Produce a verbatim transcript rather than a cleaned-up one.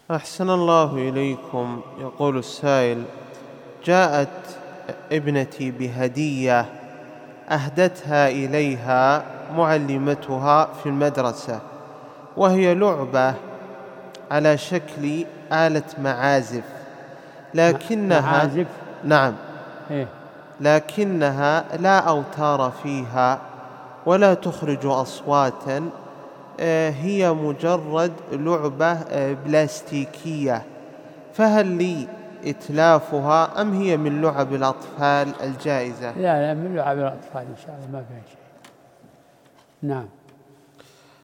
أحسن الله إليكم. يقول السائل: جاءت ابنتي بهدية أهدتها إليها معلمتها في المدرسة، وهي لعبة على شكل آلة معازف، لكنها معازف؟ نعم إيه؟ لكنها لا أوتار فيها ولا تخرج أصواتا، هي مجرد لعبة بلاستيكية، فهل لي إتلافها أم هي من لعب الأطفال الجائزة؟ لا لا، من لعب الأطفال إن شاء الله، ما فيها شيء. نعم.